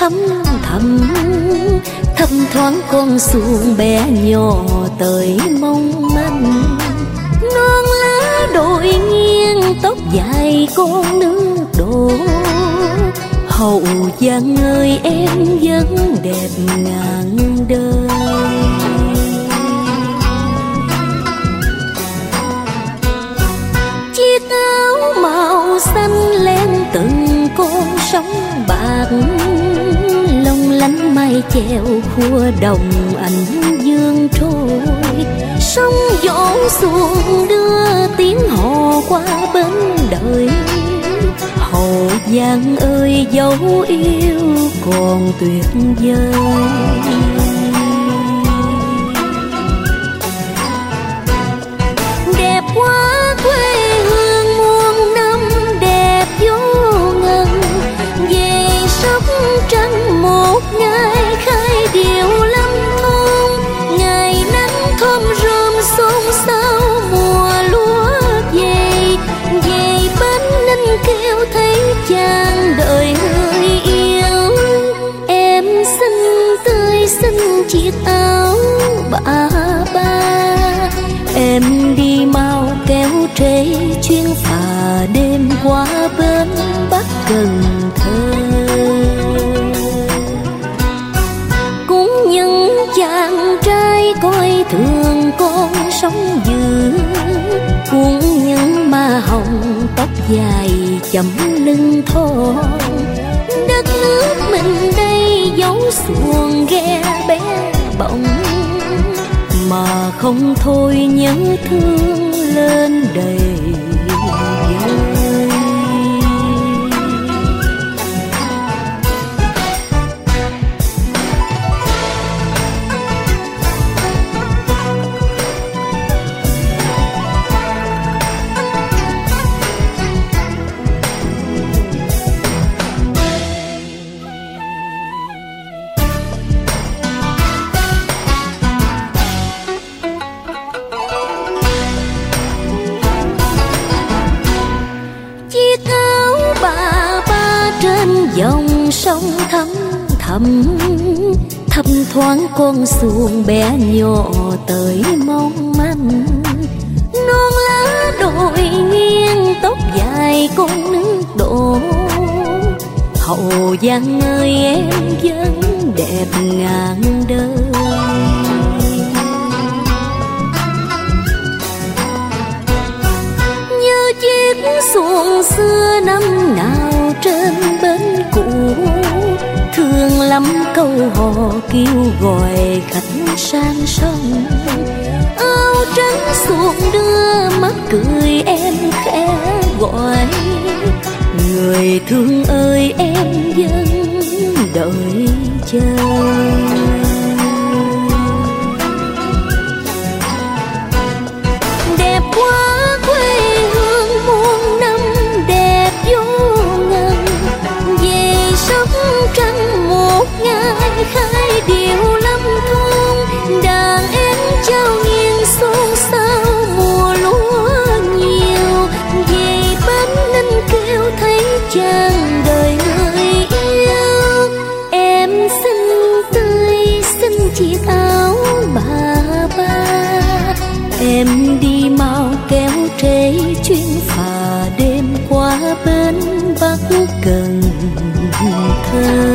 thăm thầm, thấp thoáng con xuồng bé nhỏ tới mong manh. Non lá đội nghiêng tóc dài con nước đổ, Hậu Giang ơi em vẫn đẹp ngàn đời. Chiếc áo màu xanh len từng con sóng bạc, long lánh mây chèo khua đồng ảnh dương trôi. Sông vỗ xuồng đưa tiếng hò qua bên đời, Hậu Giang ơi dấu yêu còn tuyệt vời. Đẹp quá quê hương muôn năm đẹp vô ngần, về Sóc Trăng một ngày khai điệu lâm thôn. Ngày nắng thơm rơm xôn xao mùa lúa về, về Bến Ninh kêu thấy chàng đợi người yêu. Em xinh tươi xinh chiếc áo bà ba, em đi mau kéo trễ chuyến phà đêm qua bên Bắc Cần Thơ. Cũng những chàng trai coi thường con sóng dữ, cũng những ma hồng tóc dài chấm lưng thon. Đất nước mình đây dấu xuồng ghe bé bỏng, mà không thôi nhớ thương lên đầy vơi. Dòng sông thăm thầm, thấp thoáng con xuồng bé nhỏ tới mong manh. Non lá đội nghiêng tóc dài con nước đổ, Hậu Giang ơi em vẫn đẹp ngàn đời. Như chiếc xuồng xưa năm nào trên bến cũ, thương lắm câu hò kêu gọi khách sang sông. Áo trắng xuồng đưa mắt cười em khẽ gọi, người thương ơi em vẫn đợi chờ. Đẹp quá quê hương muôn năm đẹp vô ngần, về Sóc Trăng một ngày khai điệu lâm thôn. Đàn em trao nghiêng xôn xao mùa lúa nhiều, về Bến Ninh kêu thấy chàng đời người yêu. Em xinh tươi xinh chiếc áo bà ba, em đi mau kéo trễ chuyến phà đêm qua bên Bắc Cần Thơ.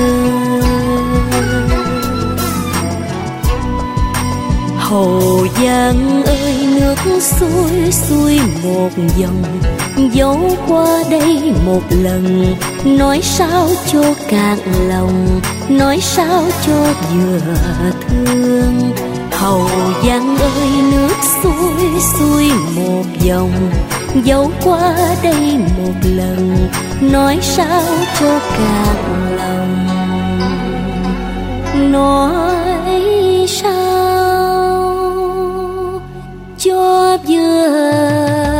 Hậu Giang ơi nước xuôi xuôi một dòng, dấu qua đây một lần. Nói sao cho cạn lòng, nói sao cho vừa thương. Hậu Giang ơi nước xuôi xuôi một dòng, dấu qua đây một lần. Nói sao cho cạn lòng, nói sao cho vừa